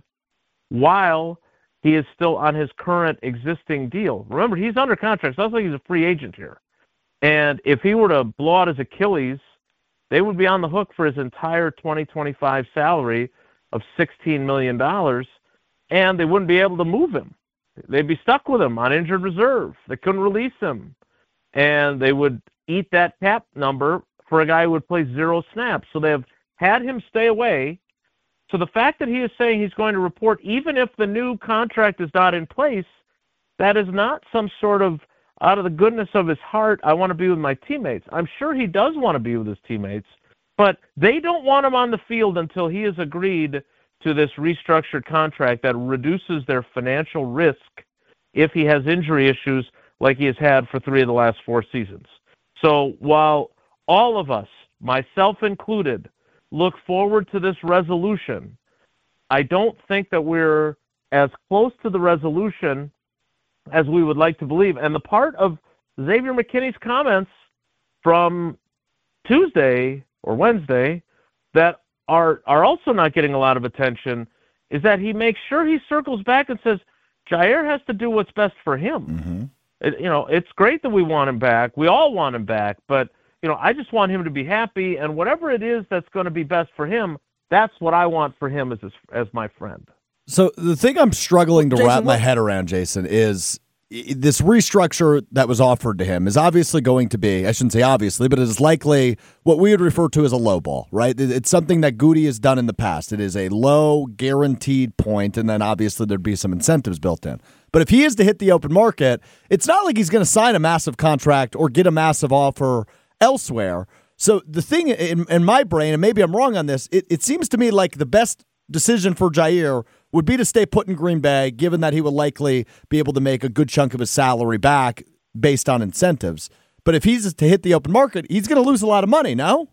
while he is still on his current existing deal. Remember, he's under contract, so it's like he's a free agent here. And if he were to blow out his Achilles, they would be on the hook for his entire twenty twenty-five salary of sixteen million dollars, and they wouldn't be able to move him. They'd be stuck with him on injured reserve. They couldn't release him. And they would eat that cap number for a guy who would play zero snaps. So they have had him stay away. So the fact that he is saying he's going to report, even if the new contract is not in place, that is not some sort of out of the goodness of his heart, I want to be with my teammates. I'm sure he does want to be with his teammates, but they don't want him on the field until he has agreed to this restructured contract that reduces their financial risk if he has injury issues like he has had for three of the last four seasons. So while all of us, myself included, look forward to this resolution, I don't think that we're as close to the resolution as we would like to believe. And the part of Xavier McKinney's comments from Tuesday or Wednesday that are are also not getting a lot of attention is that he makes sure he circles back and says, Jaire has to do what's best for him. Mm-hmm. It, you know, it's great that we want him back. We all want him back, but, you know, I just want him to be happy, and whatever it is that's going to be best for him, That's what I want for him as his, as my friend. So the thing I'm struggling to Jason, wrap my what- head around, Jason, is i- this restructure that was offered to him is obviously going to be, I shouldn't say obviously, but it is likely what we would refer to as a low ball, right? It- It's something that Goody has done in the past. It is a low guaranteed point, and then obviously there'd be some incentives built in. But if he is to hit the open market, it's not like he's going to sign a massive contract or get a massive offer elsewhere. So the thing in, in my brain, and maybe I'm wrong on this, it, it seems to me like the best decision for Jair would be to stay put in Green Bay, given that he would likely be able to make a good chunk of his salary back based on incentives. But if he's to hit the open market, he's going to lose a lot of money, no?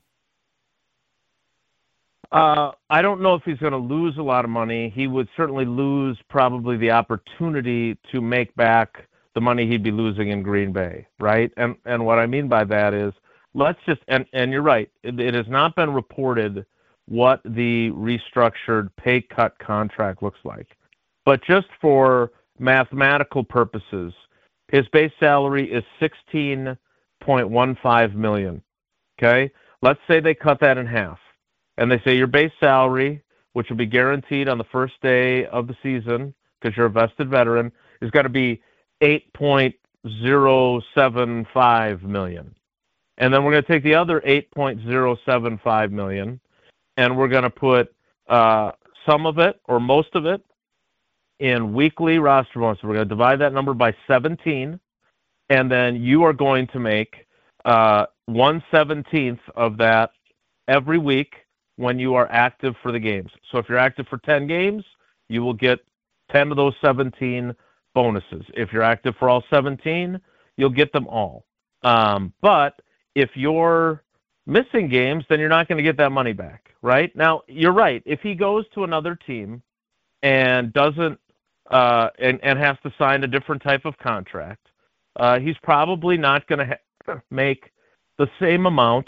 Uh, I don't know if he's going to lose a lot of money. He would certainly lose probably the opportunity to make back the money he'd be losing in Green Bay, right? And and what I mean by that is, let's just, and, and you're right, it, it has not been reported what the restructured pay cut contract looks like. But just for mathematical purposes, his base salary is sixteen point one five million dollars, okay? Let's say they cut that in half. And they say your base salary, which will be guaranteed on the first day of the season, because you're a vested veteran, is going to be eight point zero seven five million dollars. And then we're going to take the other eight point zero seven five million dollars, and we're going to put uh, some of it or most of it in weekly roster bonuses. We're going to divide that number by seventeen, and then you are going to make uh, one seventeenth of that every week when you are active for the games. So if you're active for ten games, you will get ten of those seventeen bonuses. If you're active for all seventeen, you'll get them all. Um, but if you're missing games, then you're not going to get that money back, right? Now, you're right. If he goes to another team and doesn't uh, and, and has to sign a different type of contract, uh, he's probably not going to ha- make the same amount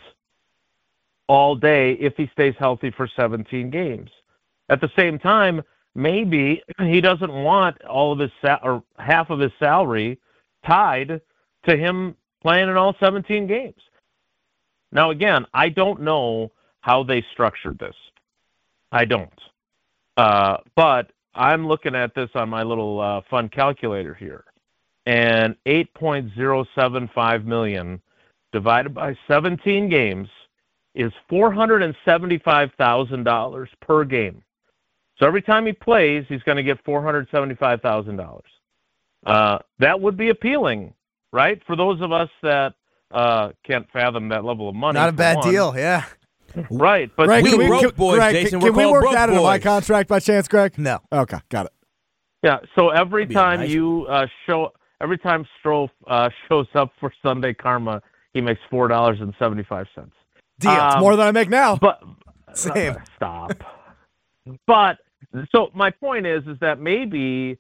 all day if he stays healthy for seventeen games. At the same time, maybe he doesn't want all of his sal- or half of his salary tied to him playing in all seventeen games. Now, again, I don't know how they structured this. I don't. Uh, but I'm looking at this on my little uh, fun calculator here. And eight point zero seven five million dollars divided by seventeen games is four hundred seventy-five thousand dollars per game. So every time he plays, he's going to get four hundred seventy-five thousand dollars. Uh, that would be appealing, right? For those of us that uh, can't fathom that level of money. Not a for bad one. deal, yeah. Right. But Greg, we can we, broke can, boys, Greg, Jason. Can, We're can we called work broke that into my boys. contract by chance, Greg? No. Okay, got it. yeah, so every That'd be time nice. you uh, show, every time Stroh uh, shows up for Sunday Karma, he makes four dollars and seventy-five cents. Deal. It's Um, more than I make now. But Same. stop. But so my point is, is that maybe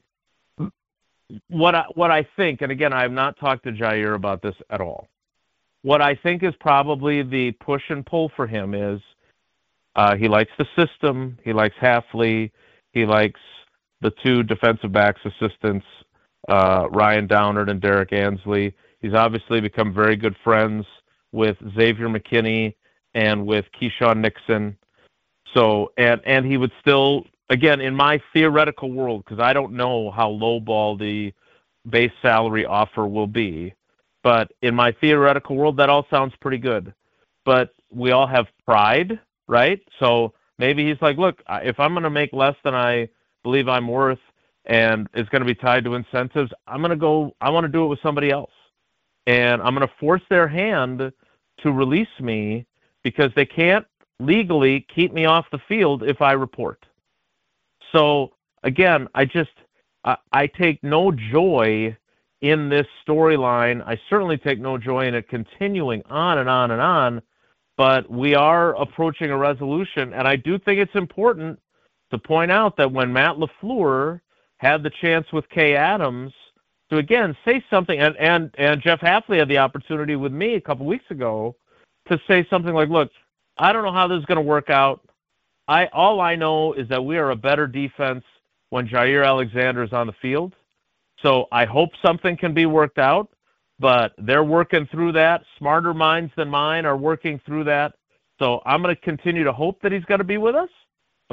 what I what I think, and again, I have not talked to Jair about this at all. What I think is probably the push and pull for him is uh, he likes the system. He likes Hafley. He likes the two defensive backs assistants, uh, Ryan Downard and Derek Ansley. He's obviously become very good friends with Xavier McKinney and with Keyshawn Nixon. So, and, and he would still, again, in my theoretical world, because I don't know how lowball the base salary offer will be, but in my theoretical world, that all sounds pretty good. But we all have pride, right? So maybe he's like, look, I- if I'm going to make less than I believe I'm worth and it's going to be tied to incentives, I'm going to go, I want to do it with somebody else. And I'm going to force their hand to release me because they can't legally keep me off the field if I report. So again, I just, I, I take no joy in this storyline. I certainly take no joy in it continuing on and on and on, but we are approaching a resolution. And I do think it's important to point out that when Matt LaFleur had the chance with Kay Adams to, again, say something, and, and, and Jeff Hafley had the opportunity with me a couple weeks ago to say something like, look, I don't know how this is going to work out. I all I know is that we are a better defense when Jair Alexander is on the field. So I hope something can be worked out, but they're working through that. Smarter minds than mine are working through that. So I'm going to continue to hope that he's going to be with us.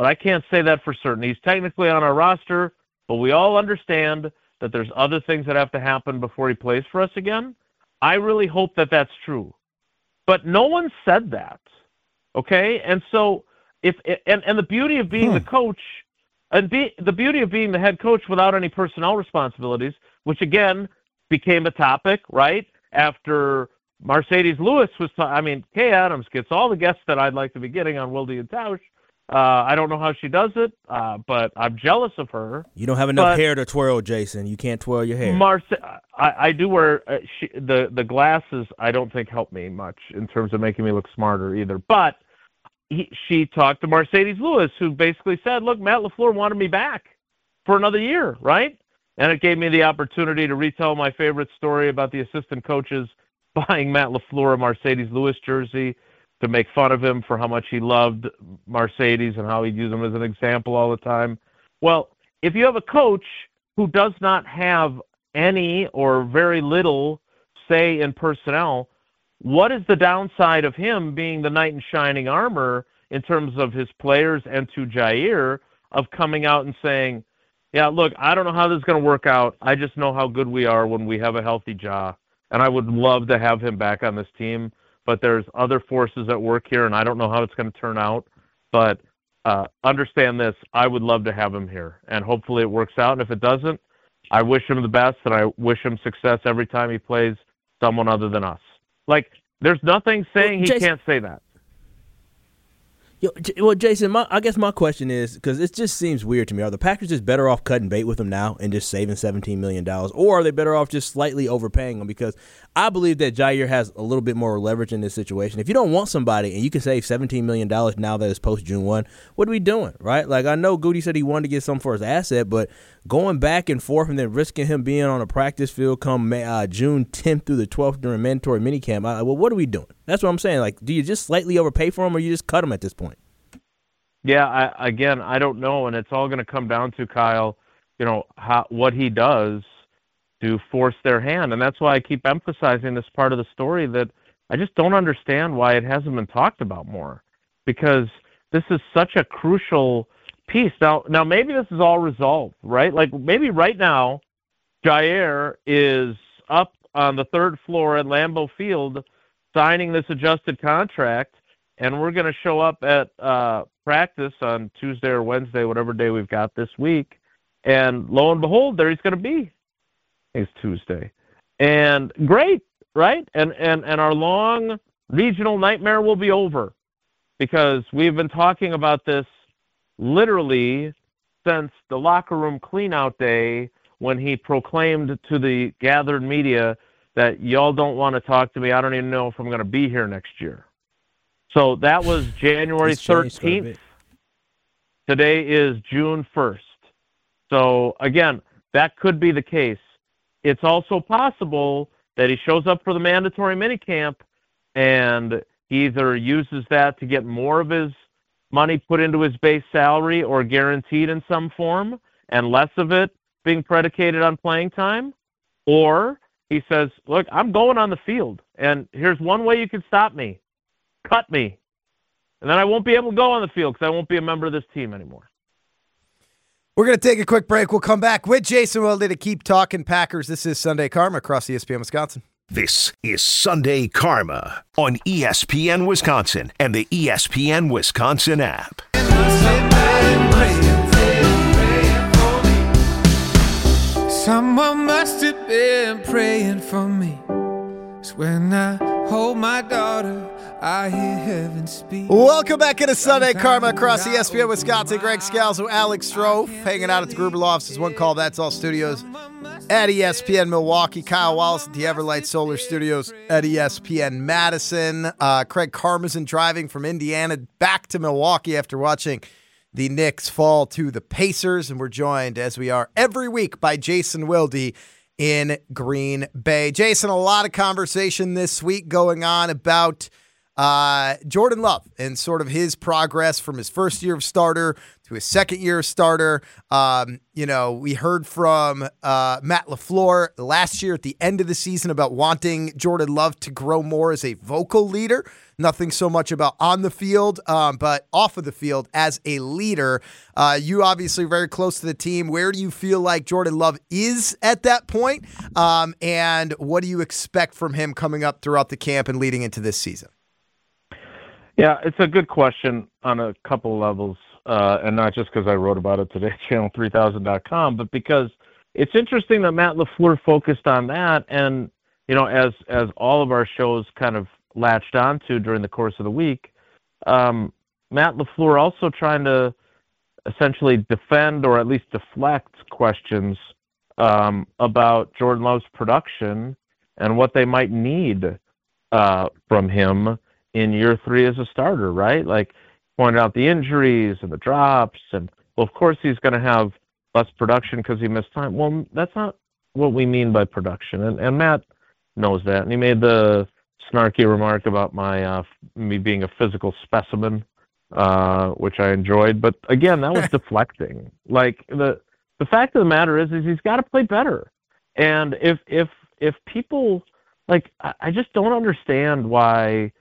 but I can't say that for certain. He's technically on our roster, but we all understand that there's other things that have to happen before he plays for us again. I really hope that that's true. But no one said that, okay? And so, if and, and the beauty of being hmm. the coach, and be, the beauty of being the head coach without any personnel responsibilities, which again became a topic, right? After Mercedes Lewis was, t- I mean, Kay Adams gets all the guests that I'd like to be getting on Wilde and Tausch. Uh, I don't know how she does it, uh, but I'm jealous of her. You don't have enough but hair to twirl, Jason. You can't twirl your hair. Marce- I, I do wear uh, she, the the glasses. I don't think help me much in terms of making me look smarter either. But he, she talked to Mercedes Lewis, who basically said, "Look, Matt LaFleur wanted me back for another year, right?" And it gave me the opportunity to retell my favorite story about the assistant coaches buying Matt LaFleur a Mercedes Lewis jersey, to make fun of him for how much he loved Mercedes and how he'd use him as an example all the time. Well, if you have a coach who does not have any or very little say in personnel, what is the downside of him being the knight in shining armor in terms of his players and to Jair of coming out and saying, yeah, look, I don't know how this is going to work out. I just know how good we are when we have a healthy Ja, and I would love to have him back on this team. But there's other forces at work here, and I don't know how it's going to turn out. But uh, understand this, I would love to have him here, and hopefully it works out. And if it doesn't, I wish him the best, and I wish him success every time he plays someone other than us. Like, there's nothing saying well, he Jason, can't say that. Yo, well, Jason, my, I guess my question is, because it just seems weird to me, are the Packers just better off cutting bait with him now and just saving seventeen million dollars, or are they better off just slightly overpaying him? Because I believe that Jair has a little bit more leverage in this situation. If you don't want somebody and you can save seventeen million dollars now that it's post-June first, what are we doing, right? Like, I know Goody said he wanted to get something for his asset, but going back and forth and then risking him being on a practice field come uh, June tenth through the twelfth during mandatory minicamp, I, well, what are we doing? That's what I'm saying. Like, do you just slightly overpay for him, or you just cut him at this point? Yeah, I, again, I don't know, and it's all going to come down to, Kyle, you know, how, what he does to force their hand. And that's why I keep emphasizing this part of the story, that I just don't understand why it hasn't been talked about more, because this is such a crucial piece. Now, now maybe this is all resolved, right? Like, maybe right now, Jair is up on the third floor at Lambeau Field signing this adjusted contract, and we're going to show up at uh, practice on Tuesday or Wednesday, whatever day we've got this week, and lo and behold, there he's going to be. It's Tuesday. And great, right? And, and, and our long regional nightmare will be over, because we've been talking about this literally since the locker room cleanout day, when he proclaimed to the gathered media that y'all don't want to talk to me. I don't even know if I'm going to be here next year. So that was January thirteenth. Today is June first. So, again, that could be the case. It's also possible that he shows up for the mandatory minicamp and he either uses that to get more of his money put into his base salary or guaranteed in some form, and less of it being predicated on playing time, or he says, look, I'm going on the field, and here's one way you can stop me. Cut me. And then I won't be able to go on the field because I won't be a member of this team anymore. We're going to take a quick break. We'll come back with Jason Wilde to keep talking Packers. This is Sunday Karma across E S P N Wisconsin. This is Sunday Karma on E S P N Wisconsin and the E S P N Wisconsin app. Someone must have been praying for me. It's when I hold my daughter, I hear heaven speak. Welcome back into Sunday Karma across E S P N Wisconsin. Greg Scalzo, Alex Strofe, hanging out at the Gruber Lofts' One Call That's All Studios at E S P N Milwaukee. Kyle Wallace at the Everlight Solar Studios at E S P N Madison. Uh, Craig Karmazin driving from Indiana back to Milwaukee after watching the Knicks fall to the Pacers. And we're joined, as we are every week, by Jason Wilde in Green Bay. Jason, a lot of conversation this week going on about uh, Jordan Love and sort of his progress from his first year of starter to to his second year starter. Um, you know, we heard from uh, Matt LaFleur last year at the end of the season about wanting Jordan Love to grow more as a vocal leader. Nothing so much about on the field, um, but off of the field as a leader. Uh, you obviously are very close to the team. Where do you feel like Jordan Love is at that point? Um, and what do you expect from him coming up throughout the camp and leading into this season? Yeah, it's a good question on a couple levels, uh, and not just because I wrote about it today at channel three thousand dot com, but because it's interesting that Matt LaFleur focused on that. And, you know, as as all of our shows kind of latched onto during the course of the week, um, Matt LaFleur also trying to essentially defend or at least deflect questions um, about Jordan Love's production and what they might need uh, from him in year three as a starter, right? Like, pointed out the injuries and the drops, and, well, of course he's going to have less production because he missed time. Well, that's not what we mean by production, and, and Matt knows that, and he made the snarky remark about my uh, me being a physical specimen, uh, which I enjoyed. But again, that was deflecting. Like, the the fact of the matter is, is he's got to play better. And if if if people like, I, I just don't understand why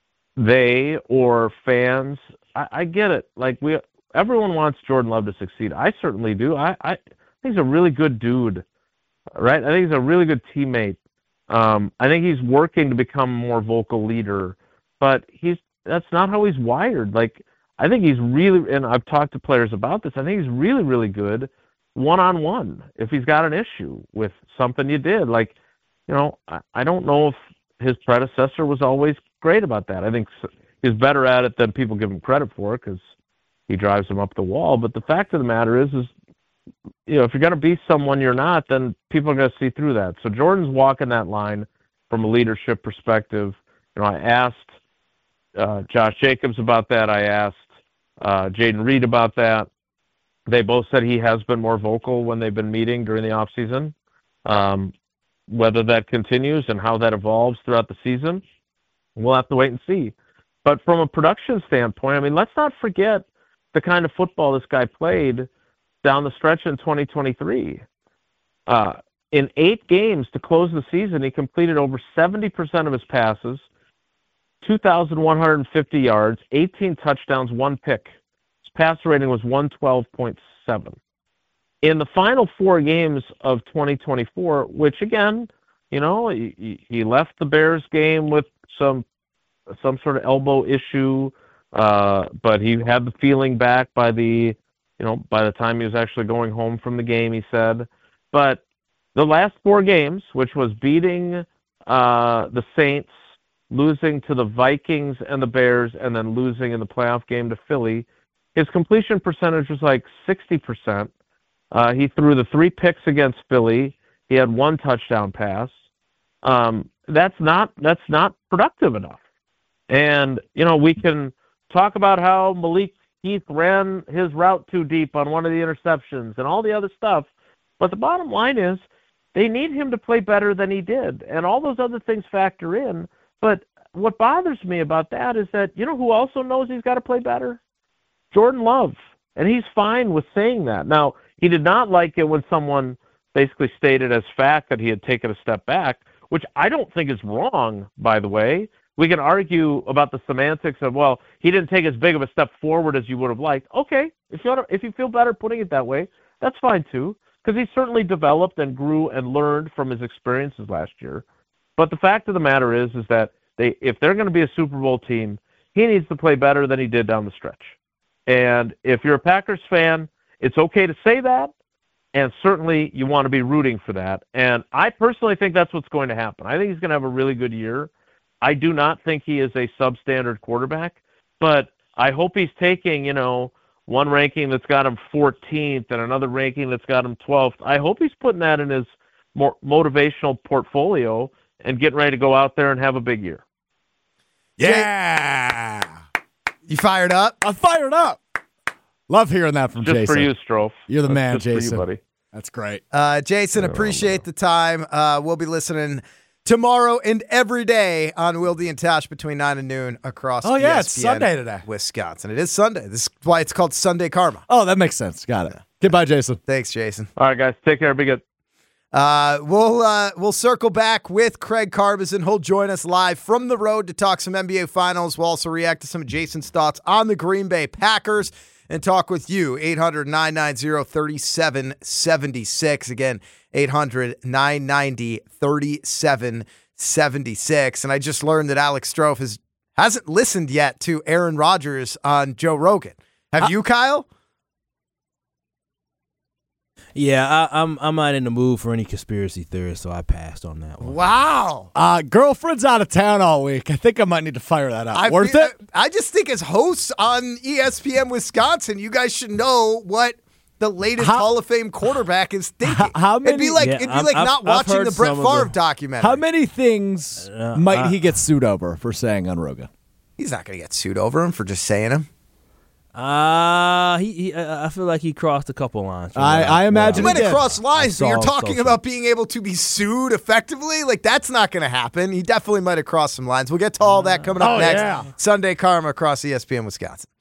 they or fans. I, I get it. Like, we everyone wants Jordan Love to succeed. I certainly do. I I think he's a really good dude, right? I think he's a really good teammate. Um, I think he's working to become a more vocal leader, but he's that's not how he's wired. Like, I think he's really, and I've talked to players about this, I think he's really, really good one-on-one if he's got an issue with something you did. Like, you know, I, I don't know if his predecessor was always great about that. I think he's better at it than people give him credit for because he drives them up the wall. But the fact of the matter is, is you know, if you're going to be someone you're not, then people are going to see through that. So Jordan's walking that line from a leadership perspective. You know, I asked uh, Josh Jacobs about that. I asked uh, Jaden Reed about that. They both said he has been more vocal when they've been meeting during the offseason. Um, whether that continues and how that evolves throughout the season, we'll have to wait and see. But from a production standpoint, I mean, let's not forget the kind of football this guy played down the stretch in twenty twenty-three. Uh, in eight games to close the season, he completed over seventy percent of his passes, two thousand one hundred fifty yards, eighteen touchdowns, one pick. His passer rating was one twelve point seven. In the final four games of twenty twenty-four, which again, you know, he, he left the Bears game with some some sort of elbow issue, uh, but he had the feeling back by the You know, by the time he was actually going home from the game, he said. But the last four games, which was beating uh, the Saints, losing to the Vikings and the Bears, and then losing in the playoff game to Philly, his completion percentage was like sixty percent. Uh, he threw the three picks against Philly. He had one touchdown pass. Um, that's not that's not productive enough. And, you know, we can talk about how Malik Heath ran his route too deep on one of the interceptions and all the other stuff. But the bottom line is they need him to play better than he did. And all those other things factor in. But what bothers me about that is that, you know who also knows he's got to play better? Jordan Love. And he's fine with saying that. Now, he did not like it when someone basically stated as fact that he had taken a step back, which I don't think is wrong, by the way. We can argue about the semantics of, well, he didn't take as big of a step forward as you would have liked. Okay, if you if you feel better putting it that way, that's fine too, because he certainly developed and grew and learned from his experiences last year. But the fact of the matter is, is that they if they're going to be a Super Bowl team, he needs to play better than he did down the stretch. And if you're a Packers fan, it's okay to say that, and certainly you want to be rooting for that. And I personally think that's what's going to happen. I think he's going to have a really good year. I do not think he is a substandard quarterback, but I hope he's taking, you know, one ranking that's got him fourteenth and another ranking that's got him twelfth. I hope he's putting that in his more motivational portfolio and getting ready to go out there and have a big year. Yeah. You fired up? I'm fired up. Love hearing that from Just Jason. for you, Strofe. You're the That's man, just for you, Jason. buddy. That's great. Uh, Jason, appreciate the time. Uh, we'll be listening tomorrow and every day on Wilde and Tash between nine and noon across Oh, yeah, it's E S P N Sunday today. Wisconsin. It is Sunday. This is why it's called Sunday Karma. Oh, that makes sense. Got it. Goodbye, Jason. Thanks, Jason. All right, guys. Take care. Be good. Uh, we'll uh, we'll circle back with Craig Carbison. He'll join us live from the road to talk some N B A Finals. We'll also react to some of Jason's thoughts on the Green Bay Packers and talk with you. eight hundred, nine nine zero, three seven seven six. Again, eight hundred, nine nine zero, three seven seven six. And I just learned that Alex Strofe has, hasn't listened yet to Aaron Rodgers on Joe Rogan. Have uh, you, Kyle? Yeah, I, I'm I'm not in the mood for any conspiracy theories, so I passed on that one. Wow. Uh, girlfriend's out of town all week. I think I might need to fire that out. I Worth feel, it? I just think as hosts on E S P N Wisconsin, you guys should know what the latest How- Hall of Fame quarterback is thinking. how it'd be many- like Yeah, it'd be I'm- like I've- not I've watching heard the Brett some of Favre the- documentary. How many things Uh, might I- he get sued over for saying on Rogan? He's not going to get sued over him for just saying him. Uh, he, he uh, I feel like he crossed a couple lines. from I- what I what imagine You might he have did. crossed lines, I but you're saw talking social. about being able to be sued effectively. Like, that's not going to happen. He definitely might have crossed some lines. We'll get to all that coming up Oh, next. yeah. Sunday Karma across E S P N Wisconsin.